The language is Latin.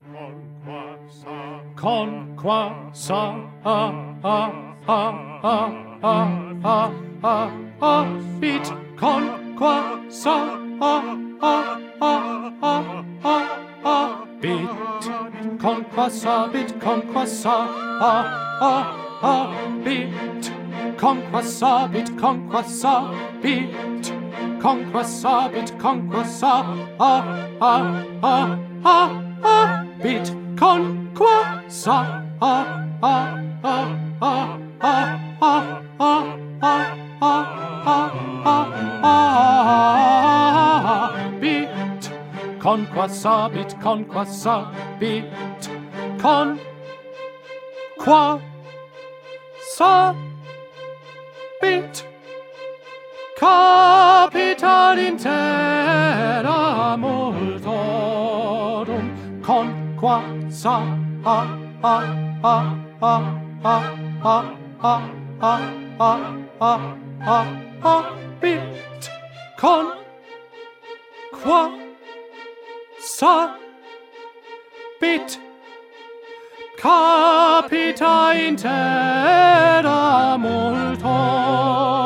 Con qua sa bit con qua sa bit con qua sa bit con qua sa bit con qua sa bit con qua sa bit con qua sa bit con qua sa bit con qua sa bit con qua sa bit con qua sa bit con qua sa bit capital intera multorum con qua sa bit con qua sa bit capita intera multorum